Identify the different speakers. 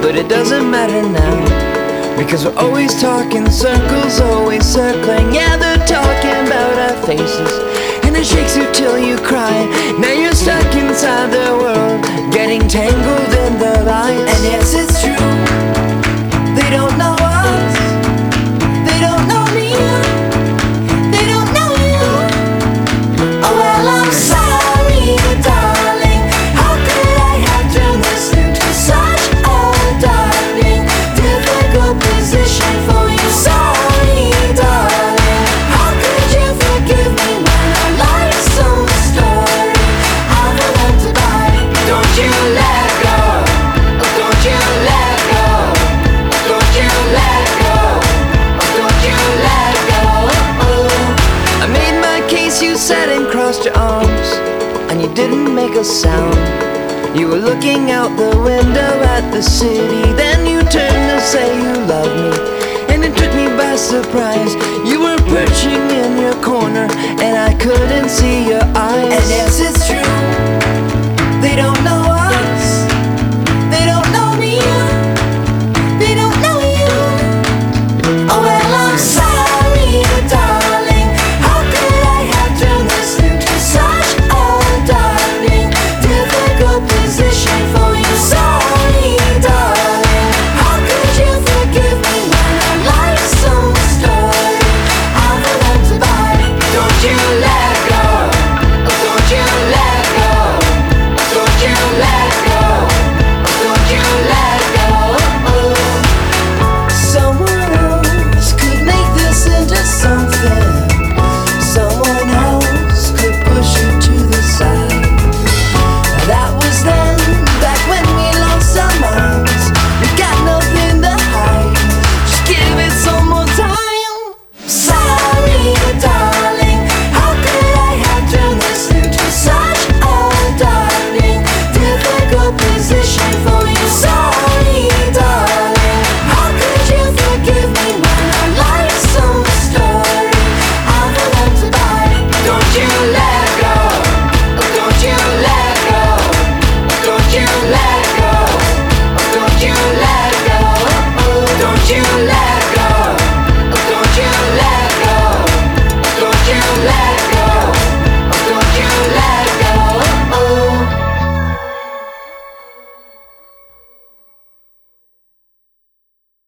Speaker 1: but it doesn't matter now, because we're always talking circles, always circling. Yeah, they're talking about our faces, and it shakes you till you cry. Now you're stuck inside their world, getting tangled in the lies. And yes, it's true, they don't know us, they don't know me, they don't know you. Oh well, I'm sorry, darling, how could I have turned this into such a darling, difficult position for you? Sorry, darling, how could you forgive me when our life's so story I've learned to buy? Don't you let go, don't you let go, don't you let go, don't you let go. I made my case, you sat and crossed your arms, and you didn't make a sound. You were looking out the window at the city, then you turned to say you loved me, and it took me by surprise. You were perching in your corner, and I couldn't see your eyes. And yes, it's true, they don't know us, they don't know me, they don't know you. Oh well, I'm sorry, darling, how could I have turned this into such a darling, difficult position for you? Sorry, darling, how could you forgive me when our life's so story I've learned to buy? Don't you let go, don't you let go, don't you let go, don't you let go. Someone else could make this into something, someone else could push you to the side. That was then, back when we lost our minds. We got nothing to hide, just give it some more time. Sorry, darling, how could I have turned this into such a darling, difficult position for you? Sorry, darling, how could you forgive me when our life's so story I've learned to buy? Don't you let go, don't you let go, don't you let go, don't you let go, don't you let